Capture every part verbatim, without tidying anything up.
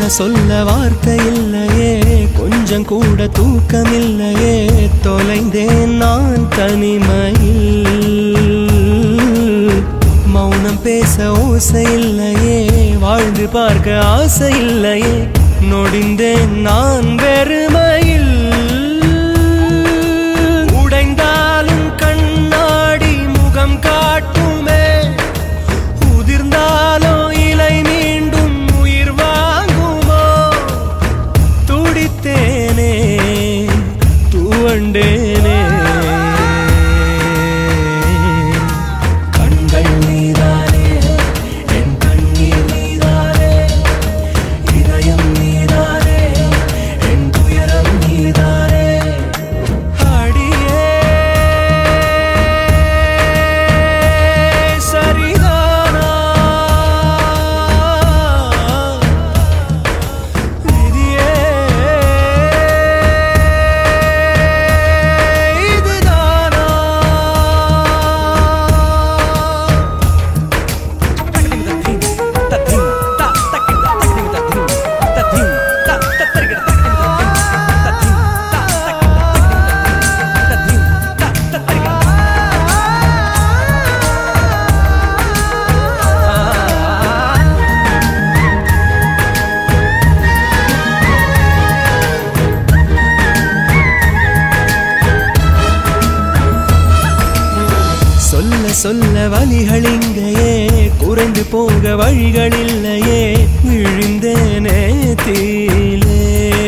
சொல்ல வார்த்தை இல்லையே, கொஞ்சம் கூட தூக்கம் இல்லையே, தொலைந்தேன் நான் தனிமையில். மௌனம் பேச ஓசை இல்லையே, வாழ்ந்து பார்க்க ஆசை இல்லையே, நொடிந்தேன் நான் வெறுமையில். உடைந்தாலும் கண்ணாடி முகம் காட்டுமே, உதிர்ந்தாலும் இலை மீண்டும் உயிர் வாங்குமோ. துடித்தேனே துவண்டேனே, கண்கள் நீதானே என் கண்ணீர் நீதானே, இதயம் நீதானே என் துயரம் நீதானே. அடியே சரிதானா விதியே இதுதானா. சொல்ல சொல்ல வழிகள் இங்கேயே, குறைந்து போக வழிகள் இல்லையே, விழுந்தேனே தீலே.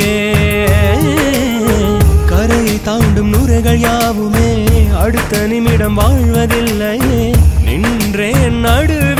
கரையை தாண்டும் நுரைகள் யாவுமே அடுத்த நிமிடம் வாழ்வதில்லையே, நின்றேன் நடு